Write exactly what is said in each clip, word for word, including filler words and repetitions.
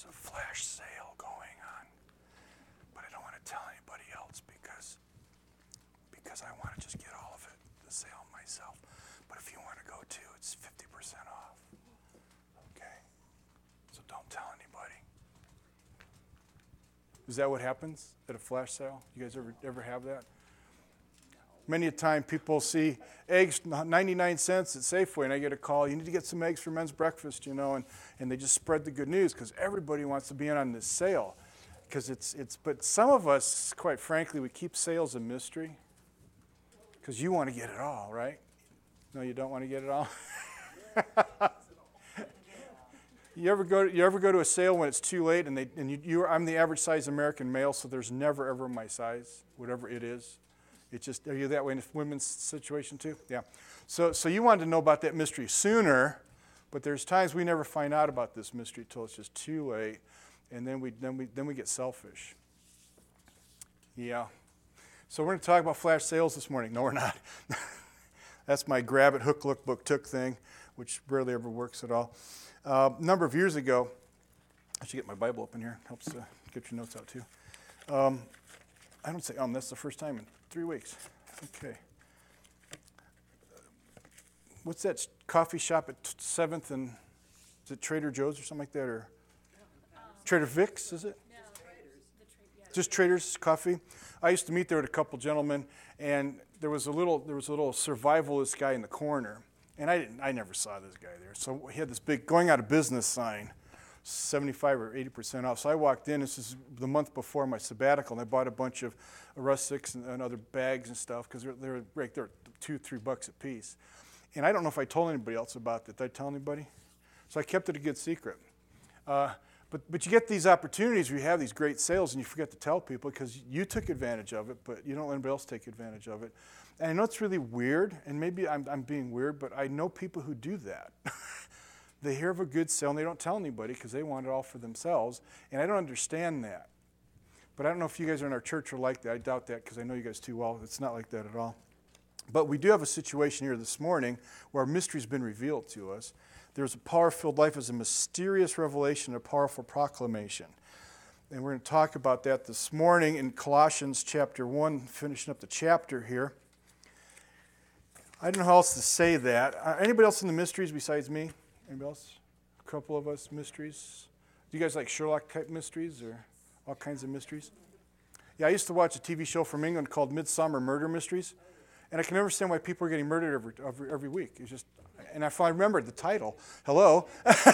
there's a flash sale going on, but I don't want to tell anybody else because, because I want to just get all of it, the sale myself. But if you want to go too, it's fifty percent off. Okay? So don't tell anybody. Is that what happens at a flash sale? You guys ever ever have that? Many a time people see eggs ninety-nine cents at Safeway, and I get a call, you need to get some eggs for men's breakfast, you know, and, and they just spread the good news because everybody wants to be in on this sale. Because it's, it's, but some of us, quite frankly, we keep sales a mystery because you want to get it all, right? No, you don't want to get it all? You ever go to, you ever go to a sale when it's too late and they and you, you I'm the average size American male, so there's never ever my size, whatever it is. It's just, are you that way in a women's situation too? Yeah. So so you wanted to know about that mystery sooner, but there's times we never find out about this mystery till it's just too late, and then we then we then we get selfish. Yeah. So we're going to talk about flash sales this morning. No, we're not. That's my grab it, hook, look, book, took thing, which rarely ever works at all. Uh, a number of years ago, I should get my Bible open here. Helps uh, get your notes out too. Um, I don't say um. That's the first time in three weeks. Okay. What's that coffee shop at seventh and is it Trader Joe's or something like that, or um, Trader Vic's? Is it? No, Traders. The tra- yeah. Just Traders Coffee. I used to meet there with a couple gentlemen, and there was a little there was a little survivalist guy in the corner. And I didn't. I never saw this guy there. So he had this big going out of business sign, seventy-five or eighty percent off. So I walked in. This is the month before my sabbatical, and I bought a bunch of rustics and, and other bags and stuff because they're they're like they're two, three bucks a piece. And I don't know if I told anybody else about it. Did I tell anybody? So I kept it a good secret. Uh, but but you get these opportunities where you have these great sales, and you forget to tell people because you took advantage of it, but you don't let anybody else take advantage of it. And I know it's really weird, and maybe I'm, I'm being weird, but I know people who do that. They hear of a good sale, and they don't tell anybody because they want it all for themselves, and I don't understand that. But I don't know if you guys are in our church are like that. I doubt that because I know you guys too well. It's not like that at all. But we do have a situation here this morning where a mystery's been revealed to us. There's a power-filled life as a mysterious revelation, a powerful proclamation. And we're going to talk about that this morning in Colossians chapter one, finishing up the chapter here. I don't know how else to say that. Uh, anybody else in the mysteries besides me? Anybody else? A couple of us mysteries? Do you guys like Sherlock-type mysteries or all kinds of mysteries? Yeah, I used to watch a T V show from England called Midsummer Murder Mysteries, and I can never understand why people are getting murdered every every, every week. It's just, and I finally remembered the title. Hello,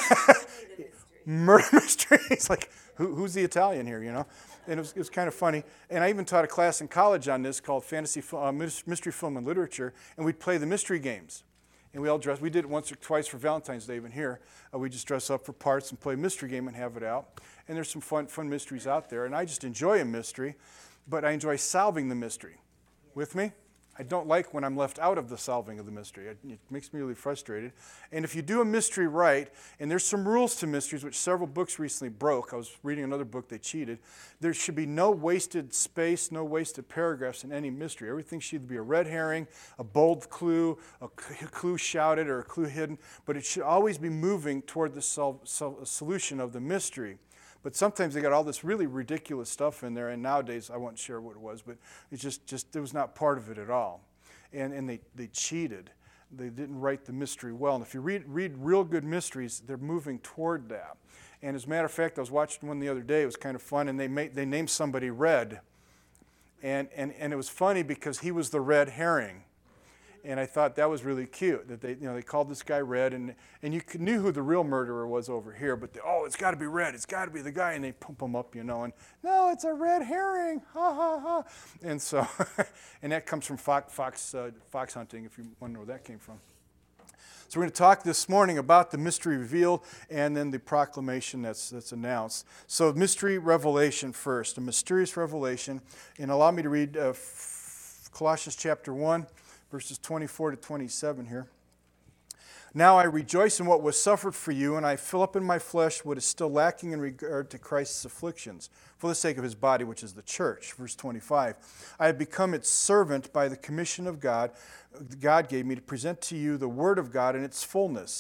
Murder Mysteries. Like, who, who's the Italian here? You know, and it was, it was kind of funny. And I even taught a class in college on this called Fantasy uh, Mystery Film and Literature, and we'd play the mystery games. And we all dress. We did it once or twice for Valentine's Day even here. Uh, we just dress up for parts and play a mystery game and have it out. And there's some fun, fun mysteries out there. And I just enjoy a mystery, but I enjoy solving the mystery. With me? I don't like when I'm left out of the solving of the mystery. It, it makes me really frustrated. And if you do a mystery right, and there's some rules to mysteries, which several books recently broke. I was reading another book, they cheated. There should be no wasted space, no wasted paragraphs in any mystery. Everything should either be a red herring, a bold clue, a clue shouted, or a clue hidden. But it should always be moving toward the sol- sol- solution of the mystery. But sometimes they got all this really ridiculous stuff in there, and nowadays I won't share what it was, but it just, just it was not part of it at all. And and they, they cheated. They didn't write the mystery well. And if you read read real good mysteries, they're moving toward that. And as a matter of fact, I was watching one the other day. It was kind of fun, and they made they named somebody Red. And and and it was funny because he was the red herring. And I thought that was really cute that they, you know, they called this guy Red, and and you knew who the real murderer was over here, but they, oh, it's got to be Red, it's got to be the guy, and they pump him up, you know, and no, it's a red herring, ha ha ha, and so, and that comes from fox fox uh, fox hunting, if you want to know where that came from. So we're going to talk this morning about the mystery revealed and then the proclamation that's that's announced. So mystery revelation first, a mysterious revelation, and allow me to read uh, Colossians chapter one. Verses twenty-four to twenty-seven here. Now I rejoice in what was suffered for you, and I fill up in my flesh what is still lacking in regard to Christ's afflictions, for the sake of his body, which is the church. Verse twenty-five. I have become its servant by the commission of God. God gave me to present to you the word of God in its fullness,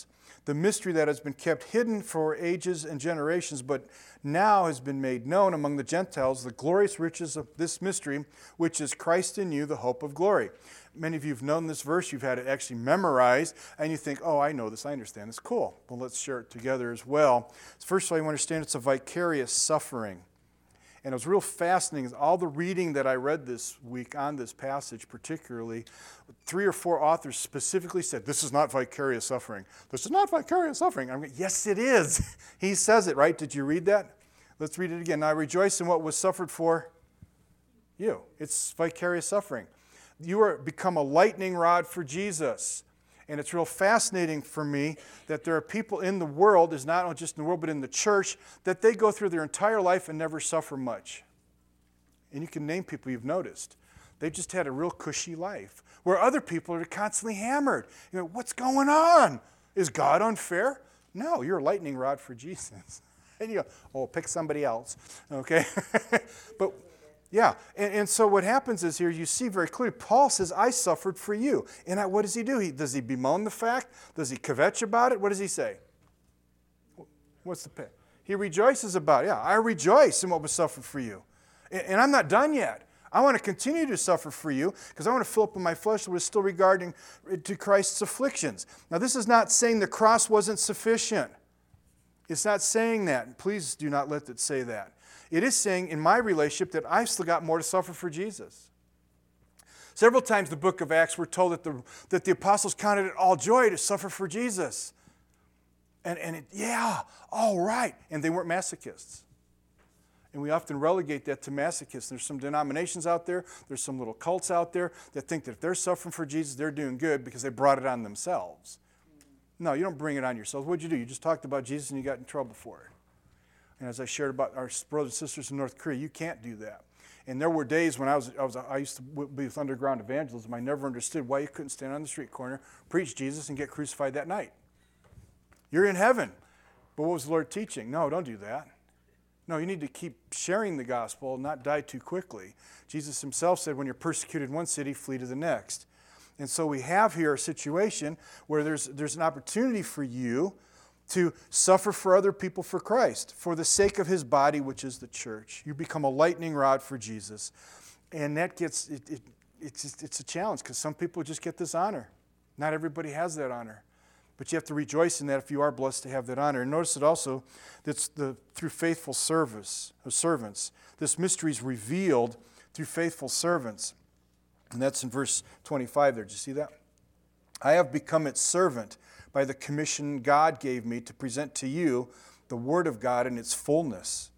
the mystery that has been kept hidden for ages and generations, but now has been made known among the Gentiles, the glorious riches of this mystery, which is Christ in you, the hope of glory. Many of you have known this verse, you've had it actually memorized, and you think, oh, I know this, I understand this. Cool. Well, let's share it together as well. First of all, you understand it's a vicarious suffering. And it was real fascinating. All the reading that I read this week on this passage particularly, three or four authors specifically said, this is not vicarious suffering. This is not vicarious suffering. I'm going, yes, it is. He says it, right? Did you read that? Let's read it again. Now, I rejoice in what was suffered for you. It's vicarious suffering. You are become a lightning rod for Jesus. And it's real fascinating for me that there are people in the world, is not just in the world, but in the church, that they go through their entire life and never suffer much. And you can name people you've noticed. They've just had a real cushy life. Where other people are constantly hammered. You know, what's going on? Is God unfair? No, you're a lightning rod for Jesus. And you go, oh, pick somebody else. Okay? But yeah, and, and so what happens is here, you see very clearly, Paul says, I suffered for you. And I, what does he do? He, does he bemoan the fact? Does he kvetch about it? What does he say? What's the pit? He rejoices about it. Yeah, I rejoice in what was suffered for you. And, and I'm not done yet. I want to continue to suffer for you because I want to fill up in my flesh what is still regarding to Christ's afflictions. Now, this is not saying the cross wasn't sufficient. It's not saying that. Please do not let it say that. It is saying in my relationship that I've still got more to suffer for Jesus. Several times in the book of Acts we're told that the, that the apostles counted it all joy to suffer for Jesus. And, and it, yeah, all right. And they weren't masochists. And we often relegate that to masochists. There's some denominations out there, there's some little cults out there that think that if they're suffering for Jesus, they're doing good because they brought it on themselves. No, you don't bring it on yourselves. What'd you do? You just talked about Jesus and you got in trouble for it. And as I shared about our brothers and sisters in North Korea, you can't do that. And there were days when I was, I was, I used to be with underground evangelism. I never understood why you couldn't stand on the street corner, preach Jesus, and get crucified that night. You're in heaven. But what was the Lord teaching? No, don't do that. No, you need to keep sharing the gospel and not die too quickly. Jesus himself said, when you're persecuted in one city, flee to the next. And so we have here a situation where there's, there's an opportunity for you to suffer for other people for Christ, for the sake of his body, which is the church. You become a lightning rod for Jesus. And that gets, it, it, it's, just, it's a challenge because some people just get this honor. Not everybody has that honor. But you have to rejoice in that if you are blessed to have that honor. And notice it also, that's the through faithful service of servants. This mystery is revealed through faithful servants. And that's in verse twenty-five there. Did you see that? I have become its servant by the commission God gave me to present to you the Word of God in its fullness.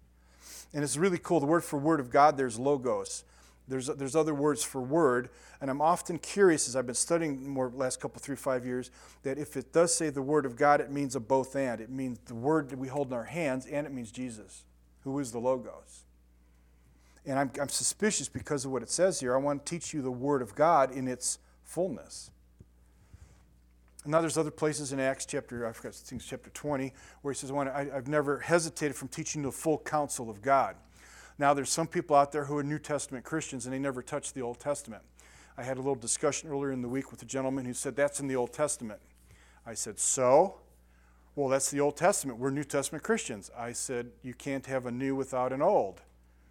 And it's really cool. The word for Word of God, there's logos. There's, there's other words for word. And I'm often curious, as I've been studying more last couple, three, five years, that if it does say the Word of God, it means a both and. It means the Word that we hold in our hands, and it means Jesus, who is the logos. And I'm, I'm suspicious because of what it says here. I want to teach you the Word of God in its fullness. And now there's other places in Acts chapter, I forgot, I think it's chapter twenty, where he says, I want to, I, I've never hesitated from teaching the full counsel of God. Now there's some people out there who are New Testament Christians and they never touched the Old Testament. I had a little discussion earlier in the week with a gentleman who said, that's in the Old Testament. I said, so? Well, that's the Old Testament. We're New Testament Christians. I said, you can't have a new without an old.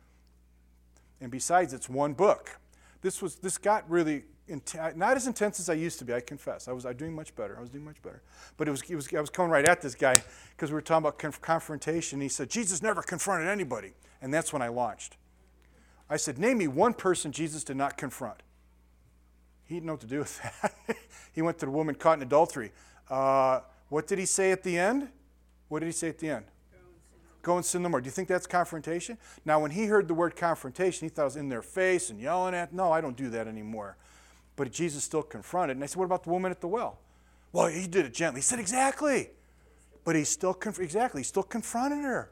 And besides, it's one book. This was this got really int- not as intense as I used to be. I confess. I was I doing much better. I was doing much better. But it was it was I was coming right at this guy because we were talking about conf- confrontation. He said Jesus never confronted anybody, and that's when I launched. I said, name me one person Jesus did not confront. He didn't know what to do with that. He went to the woman caught in adultery. Uh, what did he say at the end? What did he say at the end? Go and sin no more. Do you think that's confrontation? Now, when he heard the word confrontation, he thought it was in their face and yelling at, no, I don't do that anymore. But Jesus still confronted. And I said, what about the woman at the well? Well, he did it gently. He said, exactly. But he still, conf- exactly, he still confronted her.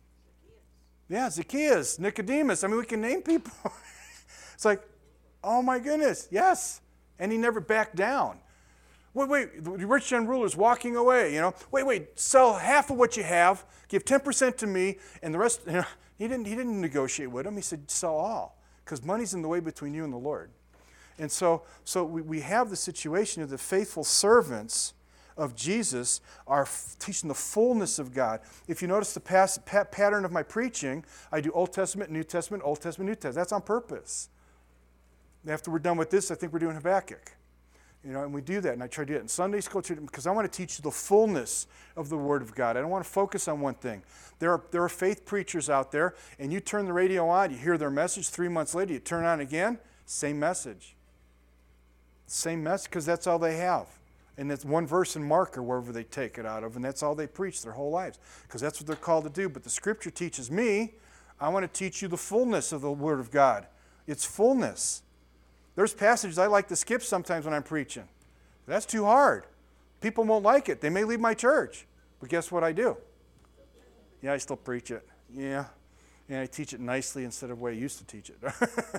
Yeah, Zacchaeus, Nicodemus. I mean, we can name people. It's like, oh my goodness, yes. And he never backed down. Wait, wait, the rich young ruler's walking away, you know. Wait, wait, sell half of what you have, give ten percent to me, and the rest, you know, he didn't, he didn't negotiate with him. He said, sell all, because money's in the way between you and the Lord. And so, so we, we have the situation of the faithful servants of Jesus are f- teaching the fullness of God. If you notice the past, pa- pattern of my preaching, I do Old Testament, New Testament, Old Testament, New Testament. That's on purpose. After we're done with this, I think we're doing Habakkuk. You know, and we do that, and I try to do it in Sunday school because I want to teach you the fullness of the Word of God. I don't want to focus on one thing. There are, there are faith preachers out there, and you turn the radio on, you hear their message, three months later, you turn it on again, same message. Same message, because that's all they have. And it's one verse in Mark or wherever they take it out of, and that's all they preach their whole lives, because that's what they're called to do. But the Scripture teaches me, I want to teach you the fullness of the Word of God. It's fullness. There's passages I like to skip sometimes when I'm preaching. That's too hard. People won't like it. They may leave my church. But guess what I do? Yeah, I still preach it. Yeah. And I teach it nicely instead of the way I used to teach it.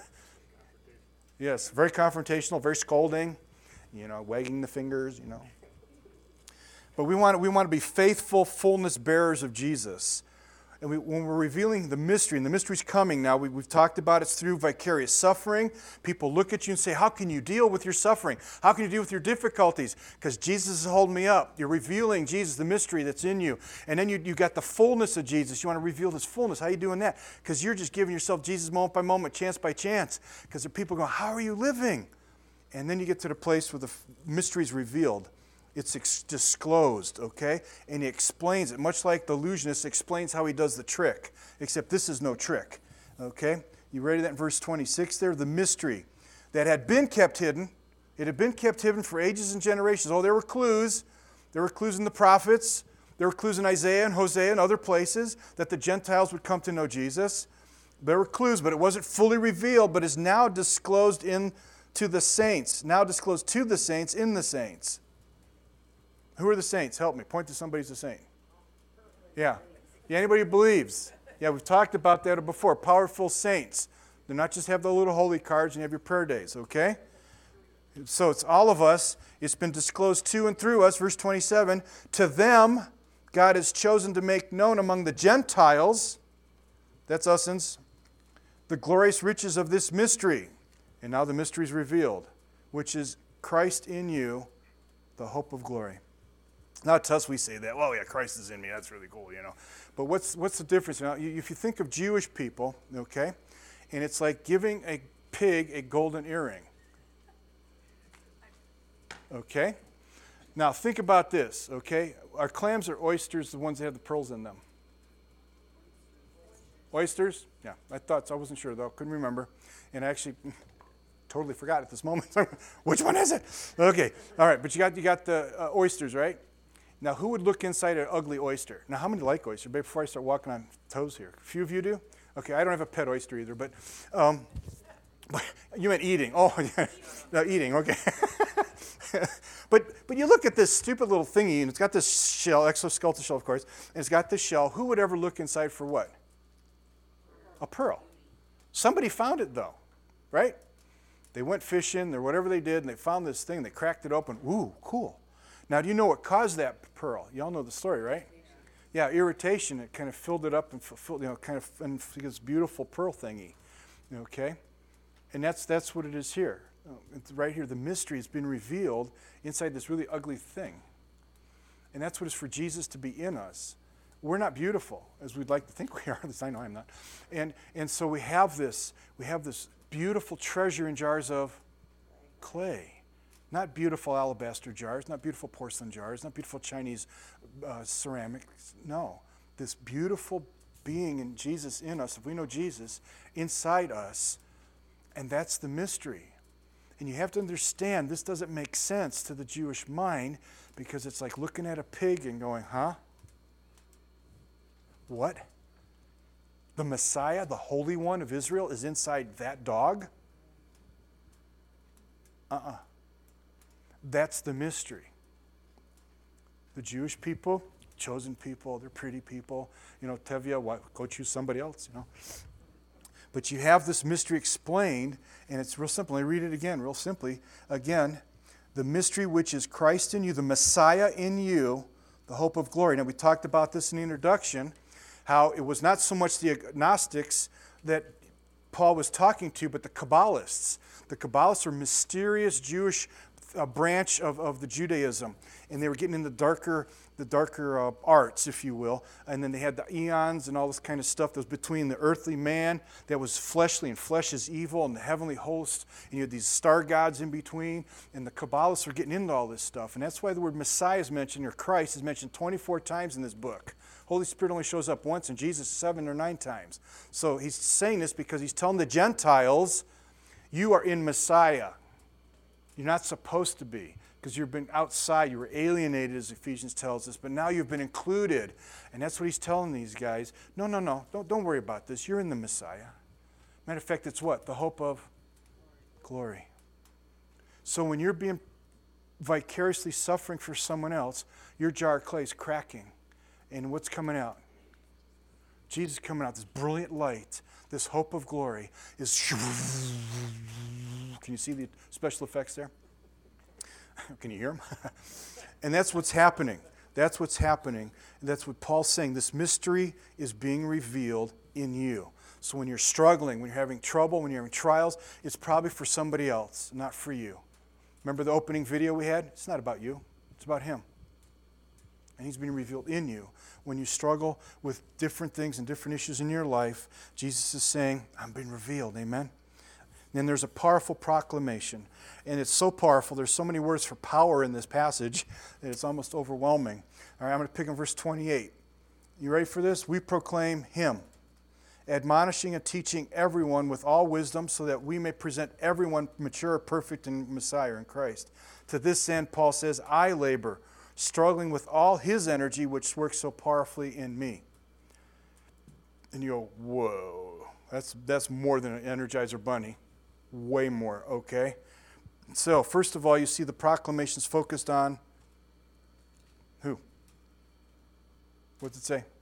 Yes, very confrontational, very scolding, you know, wagging the fingers, you know. But we want, we want to be faithful fullness bearers of Jesus. And we, when we're revealing the mystery, and the mystery's coming now, we, we've talked about it's through vicarious suffering. People look at you and say, how can you deal with your suffering? How can you deal with your difficulties? Because Jesus is holding me up. You're revealing Jesus, the mystery that's in you. And then you, you got the fullness of Jesus. You want to reveal this fullness. How are you doing that? Because you're just giving yourself Jesus moment by moment, chance by chance. Because there are people going, how are you living? And then you get to the place where the mystery is revealed. It's ex- disclosed, okay? And he explains it, much like the illusionist explains how he does the trick, except this is no trick, okay? You ready that in verse twenty-six there? The mystery that had been kept hidden. It had been kept hidden for ages and generations. Oh, there were clues. There were clues in the prophets. There were clues in Isaiah and Hosea and other places that the Gentiles would come to know Jesus. There were clues, but it wasn't fully revealed, but is now disclosed in to the saints. Now disclosed to the saints in the saints. Who are the saints? Help me. Point to somebody who's a saint. Yeah. Yeah, anybody who believes. Yeah, we've talked about that before. Powerful saints. Do not just have the little holy cards and have your prayer days, okay? So it's all of us. It's been disclosed to and through us. Verse twenty-seven. To them, God has chosen to make known among the Gentiles, that's usins, the glorious riches of this mystery. And now the mystery is revealed, which is Christ in you, the hope of glory. Now to us we say that, well, yeah, Christ is in me. That's really cool, you know. But what's what's the difference? Now, if you think of Jewish people, okay, and it's like giving a pig a golden earring. Okay? Now think about this, okay? Are clams or oysters the ones that have the pearls in them? Oysters? Yeah, I thought so. I wasn't sure, though. Couldn't remember. And I actually totally forgot at this moment. Which one is it? Okay, all right, but you got, you got the uh, oysters, right? Now, who would look inside an ugly oyster? Now, how many like oyster? Before I start walking on toes here. A few of you do? Okay, I don't have a pet oyster either, but um, you meant eating. Oh, yeah. No, eating, okay. but but you look at this stupid little thingy, and it's got this shell, exoskeletal shell, of course, and it's got this shell. Who would ever look inside for what? A pearl. Somebody found it, though, right? They went fishing or whatever they did, and they found this thing. They cracked it open. Ooh, cool. Now, do you know what caused that pearl? You all know the story, right? Yeah, irritation. It kind of filled it up and filled, you know, kind of and this beautiful pearl thingy. Okay, and that's that's what it is here. It's right here, the mystery has been revealed inside this really ugly thing, and that's what it's for Jesus to be in us. We're not beautiful as we'd like to think we are. At least I know I'm not. And and so we have this. We have this beautiful treasure in jars of clay. Not beautiful alabaster jars, not beautiful porcelain jars, not beautiful Chinese uh, ceramics. No, this beautiful being in Jesus in us, if we know Jesus, inside us, and that's the mystery. And you have to understand, this doesn't make sense to the Jewish mind because it's like looking at a pig and going, huh? What? The Messiah, the Holy One of Israel, is inside that dog? Uh-uh. That's the mystery. The Jewish people, chosen people, they're pretty people. You know, Tevya, why, go choose somebody else, you know. But you have this mystery explained, and it's real simple. Let me read it again, real simply. Again, the mystery which is Christ in you, the Messiah in you, the hope of glory. Now, we talked about this in the introduction, how it was not so much the agnostics that Paul was talking to, but the Kabbalists. The Kabbalists are mysterious Jewish a branch of, of the Judaism, and they were getting into darker, the darker uh, arts, if you will. And then they had the eons and all this kind of stuff that was between the earthly man that was fleshly, and flesh is evil, and the heavenly host, and you had these star gods in between, and the Kabbalists were getting into all this stuff. And that's why the word Messiah is mentioned, or Christ is mentioned twenty-four times in this book. Holy Spirit only shows up once, and Jesus seven or nine times. So he's saying this because he's telling the Gentiles, you are in Messiah. You're not supposed to be, because you've been outside. You were alienated, as Ephesians tells us, but now you've been included. And that's what he's telling these guys. No, no, no, don't, don't worry about this. You're in the Messiah. Matter of fact, it's what? The hope of glory. So when you're being vicariously suffering for someone else, your jar of clay is cracking. And what's coming out? Jesus coming out, this brilliant light, this hope of glory is... Can you see the special effects there? Can you hear them? And that's what's happening. That's what's happening. And that's what Paul's saying. This mystery is being revealed in you. So when you're struggling, when you're having trouble, when you're having trials, it's probably for somebody else, not for you. Remember the opening video we had? It's not about you. It's about him. And he's being revealed in you. When you struggle with different things and different issues in your life, Jesus is saying, I'm being revealed. Amen? Then there's a powerful proclamation. And it's so powerful, there's so many words for power in this passage that it's almost overwhelming. All right, I'm going to pick on verse twenty-eight. You ready for this? We proclaim him, admonishing and teaching everyone with all wisdom, so that we may present everyone mature, perfect in Messiah, in Christ. To this end, Paul says, I labor, struggling with all his energy, which works so powerfully in me. And you go, whoa, that's, that's more than an Energizer Bunny. Way more, okay? So, first of all, you see the proclamations focused on who? What does it say?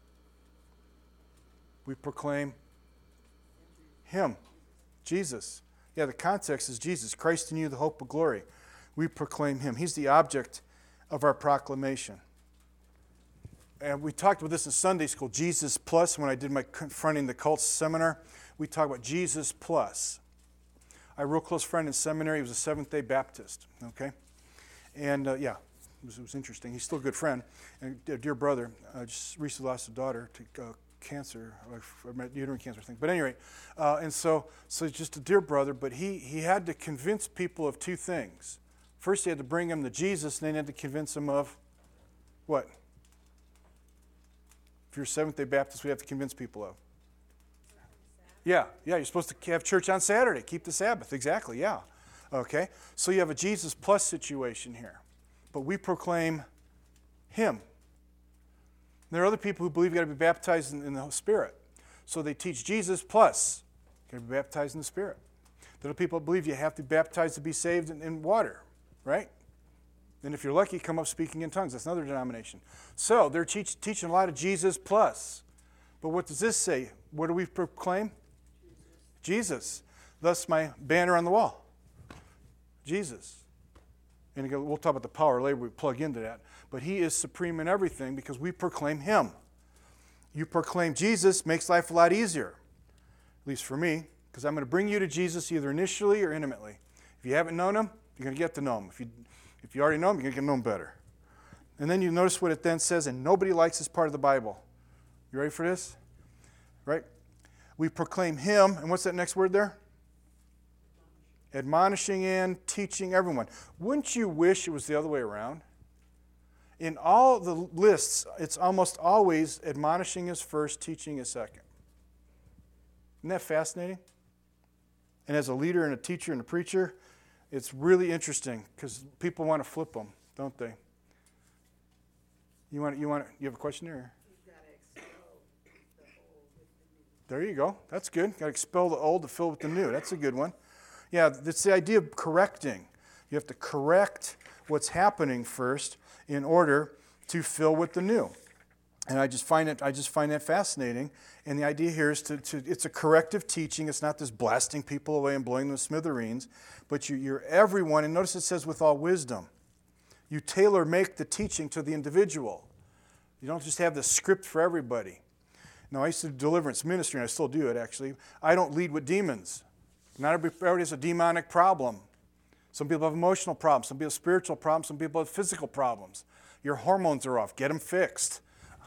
We proclaim him, Jesus. Yeah, the context is Jesus. Christ in you, the hope of glory. We proclaim him. He's the object of our proclamation. And we talked about this in Sunday school, Jesus Plus, when I did my Confronting the Cults seminar. We talked about Jesus Plus. I had a real close friend in seminary. He was a Seventh-day Baptist, okay? And, uh, yeah, it was, it was interesting. He's still a good friend. And a dear brother, uh, just recently lost a daughter to uh, cancer, or uterine cancer thing. But anyway, uh, and so so just a dear brother, but he, he had to convince people of two things. First, he had to bring them to Jesus, and then he had to convince them of what? If you're a Seventh-day Baptist, we have to convince people of. Yeah, yeah, you're supposed to have church on Saturday. Keep the Sabbath. Exactly, yeah. Okay, so you have a Jesus plus situation here. But we proclaim him. There are other people who believe you've got to be baptized in, in the Spirit. So they teach Jesus plus. You've got to be baptized in the Spirit. There are people who believe you have to be baptized to be saved in, in water, right? And if you're lucky, come up speaking in tongues. That's another denomination. So they're teach, teaching a lot of Jesus plus. But what does this say? What do we proclaim? Jesus. Thus my banner on the wall. Jesus. And again, we'll talk about the power later. We plug into that. But he is supreme in everything because we proclaim him. You proclaim Jesus makes life a lot easier. At least for me. Because I'm going to bring you to Jesus either initially or intimately. If you haven't known him, you're going to get to know him. If you, if you already know him, you're going to get to know him better. And then you notice what it then says, and nobody likes this part of the Bible. You ready for this? Right? We proclaim him, and what's that next word there? Admonishing and teaching everyone. Wouldn't you wish it was the other way around? In all the lists, it's almost always admonishing is first, teaching is second. Isn't that fascinating? And as a leader and a teacher and a preacher, it's really interesting because people want to flip them, don't they? You want? You want? You have a question there? There you go. That's good. Got to expel the old to fill with the new. That's a good one. Yeah, it's the idea of correcting. You have to correct what's happening first in order to fill with the new. And I just find it. I just find that fascinating. And the idea here is to. to it's a corrective teaching. It's not this blasting people away and blowing them to smithereens. But you, you're everyone. And notice it says with all wisdom. You tailor make the teaching to the individual. You don't just have the script for everybody. Now, I used to do deliverance ministry, and I still do it, actually. I don't lead with demons. Not everybody has a demonic problem. Some people have emotional problems. Some people have spiritual problems. Some people have physical problems. Your hormones are off. Get them fixed.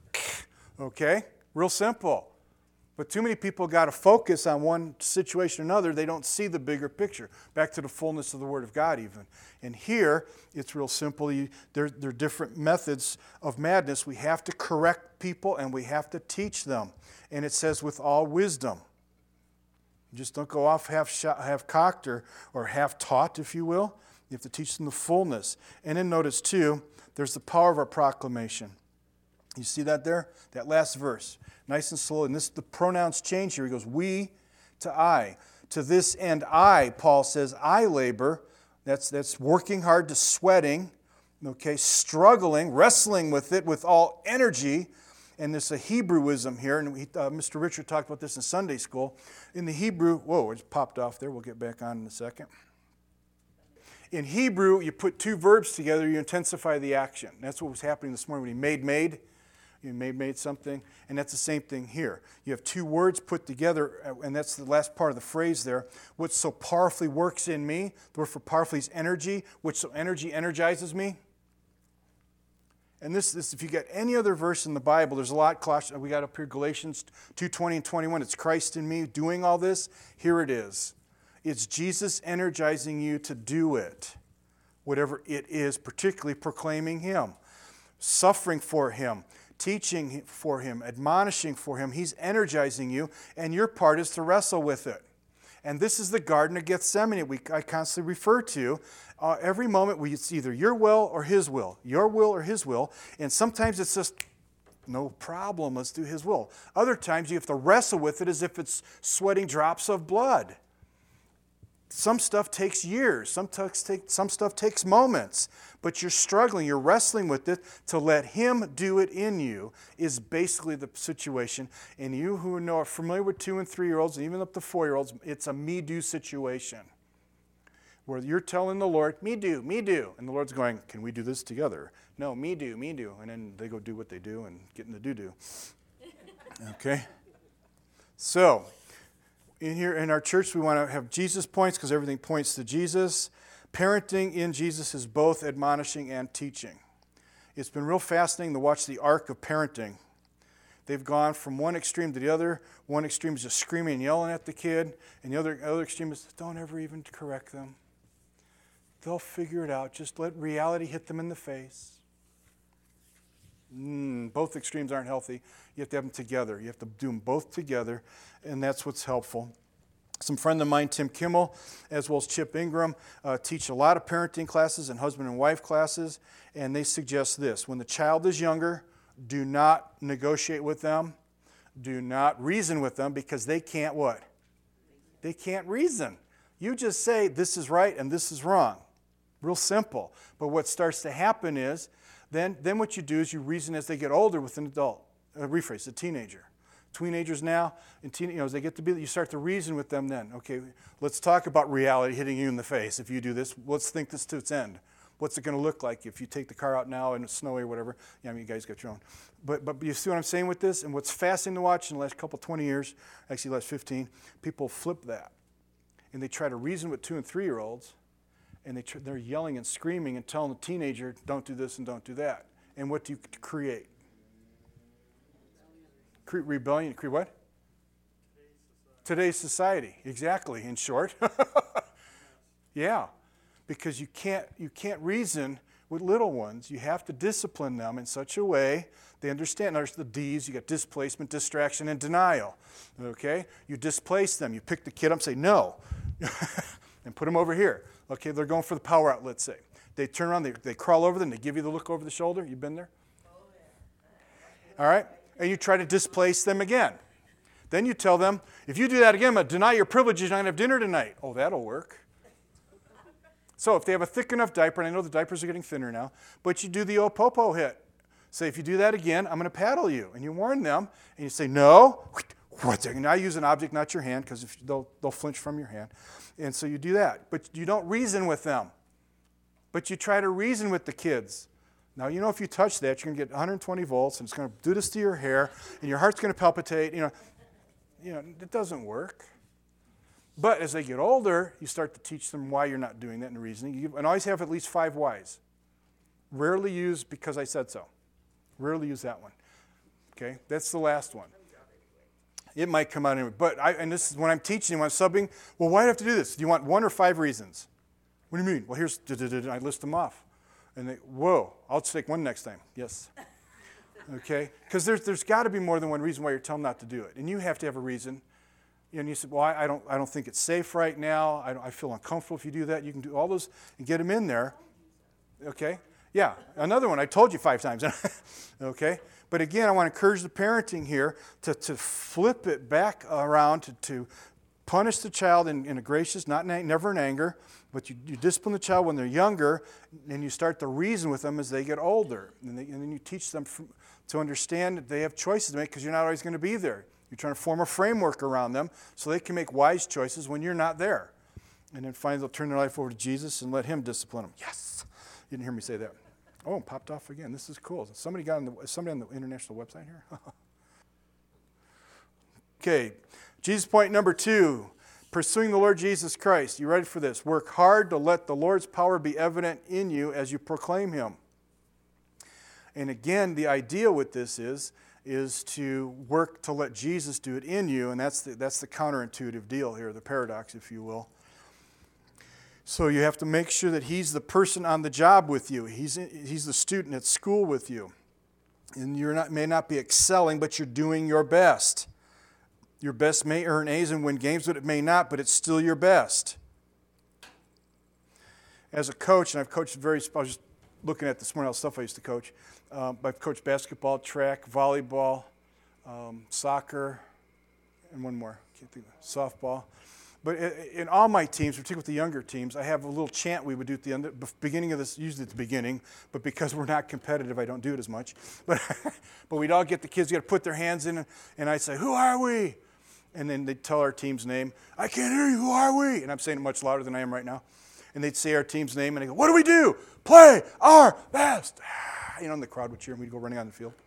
Okay? Real simple. But too many people got to focus on one situation or another. They don't see the bigger picture. Back to the fullness of the Word of God even. And here, it's real simple. You, there, there are different methods of madness. We have to correct people and we have to teach them. And it says with all wisdom. You just don't go off half shot, half cocked or, or half taught, if you will. You have to teach them the fullness. And then notice too, there's the power of our proclamation. You see that there? That last verse. Nice and slow. And this the pronouns change here. He goes, we to I. To this end I, Paul says, I labor. That's, that's working hard to sweating. Okay, struggling, wrestling with it with all energy. And there's a Hebrewism here, and we, uh, Mister Richard talked about this in Sunday school. In the Hebrew, whoa, it just popped off there. We'll get back on in a second. In Hebrew, you put two verbs together, you intensify the action. That's what was happening this morning when he made, made. You made, made something, and that's the same thing here. You have two words put together, and that's the last part of the phrase there. What so powerfully works in me, the word for powerfully is energy, which so energy energizes me. And this, this, if you get any other verse in the Bible, there's a lot. We got up here Galatians two twenty and twenty-one. It's Christ in me doing all this. Here it is. It's Jesus energizing you to do it, whatever it is, particularly proclaiming Him, suffering for Him, teaching for Him, admonishing for Him. He's energizing you, and your part is to wrestle with it. And this is the Garden of Gethsemane we, I constantly refer to. Uh, every moment we, it's either your will or His will, your will or His will, and sometimes it's just, no problem, let's do His will. Other times you have to wrestle with it as if it's sweating drops of blood. Some stuff takes years, some, take, some stuff takes moments, but you're struggling, you're wrestling with it. To let Him do it in you is basically the situation. And you who know, are familiar with two and three-year-olds, and even up to four-year-olds, it's a me-do situation. Where you're telling the Lord, me do, me do. And the Lord's going, can we do this together? No, me do, me do. And then they go do what they do and get in the do-do. Okay? So, in here in our church, we want to have Jesus points because everything points to Jesus. Parenting in Jesus is both admonishing and teaching. It's been real fascinating to watch the arc of parenting. They've gone from one extreme to the other. One extreme is just screaming and yelling at the kid, and the other, other extreme is don't ever even correct them. They'll figure it out. Just let reality hit them in the face. Mm, both extremes aren't healthy. You have to have them together. You have to do them both together, and that's what's helpful. Some friend of mine, Tim Kimmel, as well as Chip Ingram, uh, teach a lot of parenting classes and husband and wife classes, and they suggest this. When the child is younger, do not negotiate with them. Do not reason with them because they can't what? They can't reason. You just say this is right and this is wrong. Real simple. But what starts to happen is, then, then what you do is you reason as they get older with an adult. Uh, rephrase, a teenager. Teenagers now, and teen, you know, as they get to be, you start to reason with them then. Okay, let's talk about reality hitting you in the face. If you do this, let's think this to its end. What's it going to look like if you take the car out now and it's snowy or whatever? Yeah, I mean, you guys got your own. But, but you see what I'm saying with this? And what's fascinating to watch in the last couple, twenty years, actually the last fifteen, people flip that. And they try to reason with two and three-year-olds, and they tr- they're yelling and screaming and telling the teenager, don't do this and don't do that. And what do you create? Cre- rebellion. Create what? Today's society. Today's society. Exactly, in short. Yeah. Because you can't you can't reason with little ones. You have to discipline them in such a way they understand. There's the D's. You got displacement, distraction, and denial. Okay? You displace them. You pick the kid up and say, no. And put them over here. Okay, they're going for the power outlet, say. They turn around, they, they crawl over them, they give you the look over the shoulder. You've been there? All right? And you try to displace them again. Then you tell them, if you do that again, I'm going to deny your privileges, you're not going to have dinner tonight. Oh, that'll work. So if they have a thick enough diaper, and I know the diapers are getting thinner now, but you do the old popo hit. Say, if you do that again, I'm going to paddle you. And you warn them, and you say, no. Now use an object, not your hand, because they'll, they'll flinch from your hand. And so you do that. But you don't reason with them. But you try to reason with the kids. Now, you know if you touch that, you're going to get one hundred twenty volts, and it's going to do this to your hair, and your heart's going to palpitate. You know, you know, it doesn't work. But as they get older, you start to teach them why you're not doing that and reasoning. You, and always have at least five whys. Rarely use because I said so. Rarely use that one. Okay, that's the last one. It might come out anyway. But I, and this is when I'm teaching, when I'm subbing, well, why do I have to do this? Do you want one or five reasons? What do you mean? Well, here's, I list them off. And they, whoa, I'll take one next time. Yes. Okay? Because there's, there's got to be more than one reason why you're telling them not to do it. And you have to have a reason. And you said, well, I, I don't I don't think it's safe right now. I, don't, I feel uncomfortable if you do that. You can do all those and get them in there. Okay? Yeah, another one. I told you five times. Okay? But again, I want to encourage the parenting here to, to flip it back around to, to punish the child in, in a gracious, not in, never in anger, but you, you discipline the child when they're younger, and you start to reason with them as they get older. And, they, and then you teach them from, to understand that they have choices to make because you're not always going to be there. You're trying to form a framework around them so they can make wise choices when you're not there. And then finally they'll turn their life over to Jesus and let him discipline them. Yes! You didn't hear me say that. Oh, it popped off again. This is cool. Somebody got on the, somebody on the international website here? Okay, Jesus point number two, pursuing the Lord Jesus Christ. You ready for this? Work hard to let the Lord's power be evident in you as you proclaim him. And again, the idea with this is, is to work to let Jesus do it in you, and that's the, that's the counterintuitive deal here, the paradox, if you will. So you have to make sure that he's the person on the job with you. He's, he's the student at school with you. And you may not be excelling, but you're doing your best. Your best may earn A's and win games, but it may not, but it's still your best. As a coach, and I've coached very, I was just looking at this morning, all the stuff I used to coach. Um, I've coached basketball, track, volleyball, um, soccer, and one more, can't think of it, softball. But in all my teams, particularly with the younger teams, I have a little chant we would do at the end, beginning of this, usually at the beginning, but because we're not competitive, I don't do it as much. But, but we'd all get the kids, you got to put their hands in, and I'd say, who are we? And then they'd tell our team's name. I can't hear you, who are we? And I'm saying it much louder than I am right now. And they'd say our team's name, and I go, what do we do? Play our best. You know, and the crowd would cheer, and we'd go running on the field.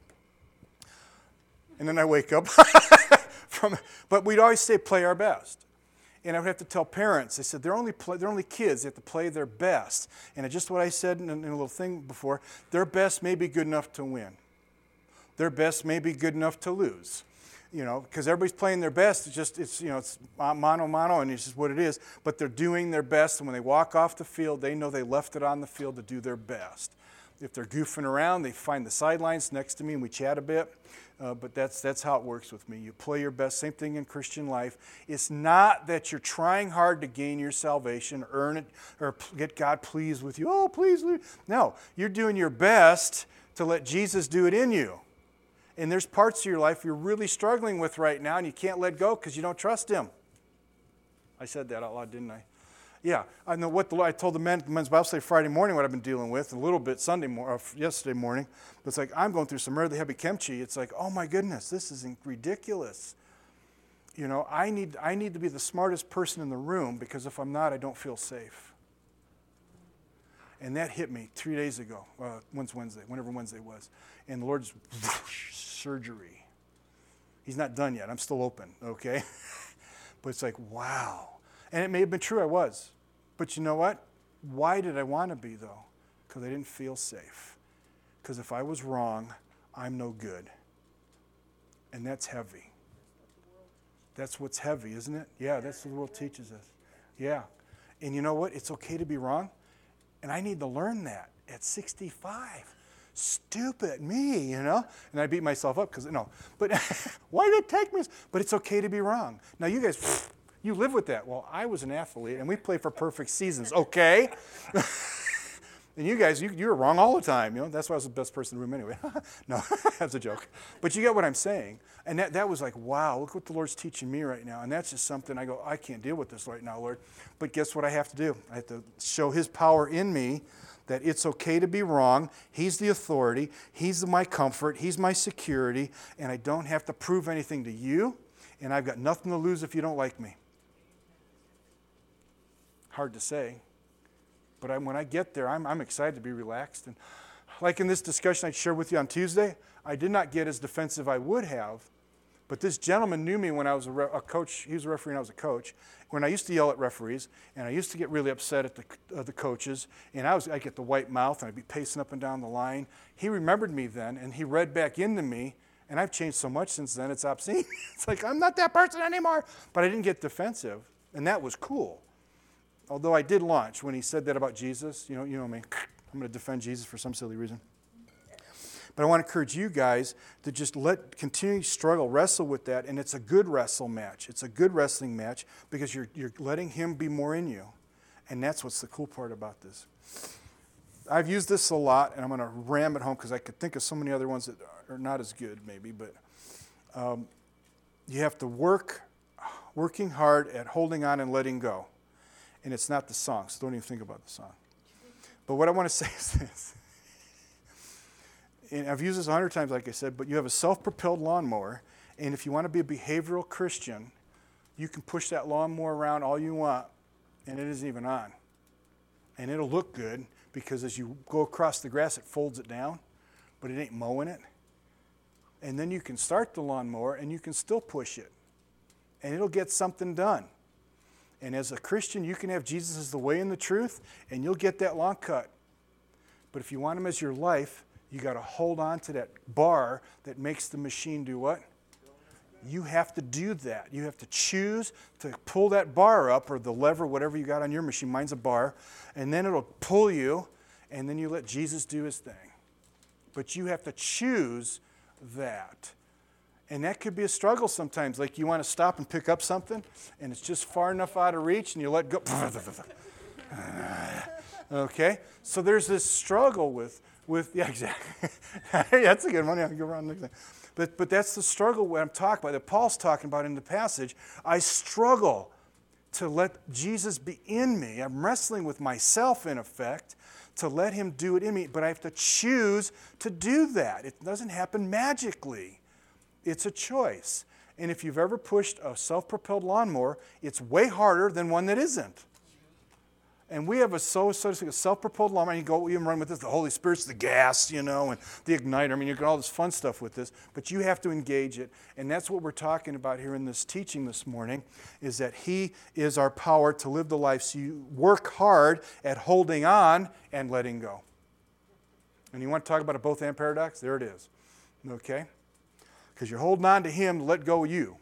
And then I wake up. from, but we'd always say, play our best. And I would have to tell parents, I said, they're only, play, they're only kids, they have to play their best. And just what I said in a, in a little thing before, their best may be good enough to win. Their best may be good enough to lose. You know, because everybody's playing their best. It's just, it's, you know, it's mano, mano, and it's just what it is. But they're doing their best, and when they walk off the field, they know they left it on the field to do their best. If they're goofing around, they find the sidelines next to me, and we chat a bit. Uh, but that's that's how it works with me. You play your best. Same thing in Christian life. It's not that you're trying hard to gain your salvation, earn it, or get God pleased with you. Oh, please. No, you're doing your best to let Jesus do it in you. And there's parts of your life you're really struggling with right now, and you can't let go because you don't trust him. I said that out loud, didn't I? Yeah, I know what the I told the men, the men's Bible study Friday morning what I've been dealing with, a little bit Sunday morning, yesterday morning. But it's like I'm going through some really heavy kimchi. It's like, oh my goodness, this is ridiculous. You know, I need I need to be the smartest person in the room because if I'm not, I don't feel safe. And that hit me three days ago. Uh, when's Wednesday? Whenever Wednesday was, and the Lord's surgery. He's not done yet. I'm still open. Okay, but it's like wow. And it may have been true, I was. But you know what? Why did I want to be, though? Because I didn't feel safe. Because if I was wrong, I'm no good. And that's heavy. That's what's heavy, isn't it? Yeah, that's what the world teaches us. Yeah. And you know what? It's okay to be wrong. And I need to learn that at sixty-five. Stupid me, you know? And I beat myself up because, no. But why did it take me? But it's okay to be wrong. Now, you guys... You live with that. Well, I was an athlete, and we play for perfect seasons. Okay. And you guys, you, you were wrong all the time. You know, that's why I was the best person in the room anyway. No, that's a joke. But you get what I'm saying. And that, that was like, wow, look what the Lord's teaching me right now. And that's just something I go, I can't deal with this right now, Lord. But guess what I have to do? I have to show his power in me that it's okay to be wrong. He's the authority. He's my comfort. He's my security. And I don't have to prove anything to you. And I've got nothing to lose if you don't like me. Hard to say, but I, when I get there, I'm, I'm excited to be relaxed. And like in this discussion I shared with you on Tuesday, I did not get as defensive I would have, But this gentleman knew me when I was a, re- a coach. He was a referee and I was a coach. When I used to yell at referees, and I used to get really upset at the, uh, the coaches, and I was I'd get the white mouth, and I'd be pacing up and down the line. He remembered me then, and he read back into me, and I've changed so much since then, it's obscene. It's like, I'm not that person anymore. But I didn't get defensive, and that was cool. Although I did launch when he said that about Jesus. You know, you know me. I'm going to defend Jesus for some silly reason. But I want to encourage you guys to just let continue to struggle, wrestle with that, and it's a good wrestle match. It's a good wrestling match because you're you're letting him be more in you, and that's what's the cool part about this. I've used this a lot, and I'm going to ram it home because I could think of so many other ones that are not as good, maybe. But um, you have to work, working hard at holding on and letting go, and it's not the song. So don't even think about the song. But what I want to say is this. And I've used this a hundred times, like I said, but you have a self-propelled lawnmower, and if you want to be a behavioral Christian, you can push that lawnmower around all you want, and it isn't even on. And it'll look good, because as you go across the grass, it folds it down, but it ain't mowing it. And then you can start the lawnmower, and you can still push it, and it'll get something done. And as a Christian, you can have Jesus as the way and the truth, and you'll get that lawn cut. But if you want him as your life, you got to hold on to that bar that makes the machine do what? You have to do that. You have to choose to pull that bar up, or the lever, whatever you got on your machine. Mine's a bar. And then it'll pull you, and then you let Jesus do his thing. But you have to choose that. And that could be a struggle sometimes. Like you want to stop and pick up something, and it's just far enough out of reach, and you let go. Okay? So there's this struggle with With yeah, exactly. That's a good one. Yeah, go around next thing. But but that's the struggle what I'm talking about, that Paul's talking about in the passage. I struggle to let Jesus be in me. I'm wrestling with myself, in effect, to let him do it in me. But I have to choose to do that. It doesn't happen magically. It's a choice. And if you've ever pushed a self-propelled lawnmower, it's way harder than one that isn't. And we have a so so to speak, a self-propelled lawnmower. You go, you can run with this. The Holy Spirit's the gas, you know, and the igniter. I mean, you get all this fun stuff with this, but you have to engage it. And that's what we're talking about here in this teaching this morning, is that he is our power to live the life. So you work hard at holding on and letting go. And you want to talk about a both and paradox? There it is. Okay? Because you're holding on to him to let go of you.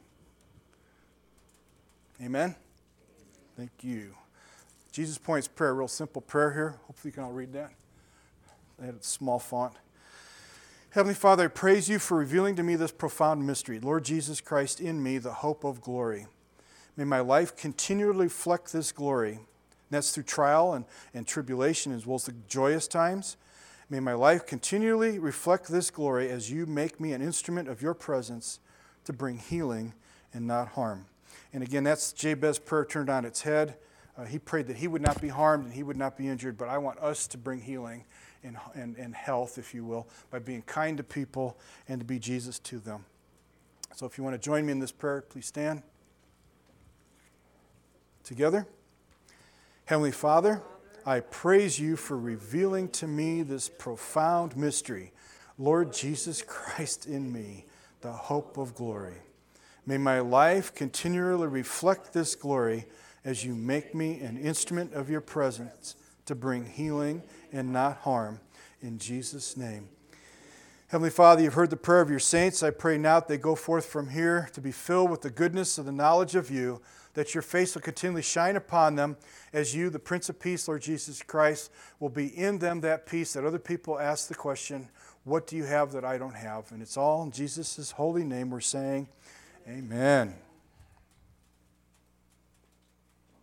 Amen? Thank you. Jesus Points prayer, real simple prayer here. Hopefully you can all read that. I had a small font. Heavenly Father, I praise you for revealing to me this profound mystery. Lord Jesus Christ in me, the hope of glory. May my life continually reflect this glory. And that's through trial and, and tribulation as well as the joyous times. May my life continually reflect this glory as you make me an instrument of your presence to bring healing and not harm. And again, that's Jabez's prayer turned on its head. Uh, he prayed that he would not be harmed and he would not be injured, but I want us to bring healing and, and, and health, if you will, by being kind to people and to be Jesus to them. So if you want to join me in this prayer, please stand. Together. Heavenly Father, I praise you for revealing to me this profound mystery. Lord Jesus Christ in me, the hope of glory. May my life continually reflect this glory as you make me an instrument of your presence to bring healing and not harm. In Jesus' name. Heavenly Father, you've heard the prayer of your saints. I pray now that they go forth from here to be filled with the goodness of the knowledge of you, that your face will continually shine upon them as you, the Prince of Peace, Lord Jesus Christ, will be in them that peace that other people ask the question, what do you have that I don't have? And it's all in Jesus' holy name we're saying, amen.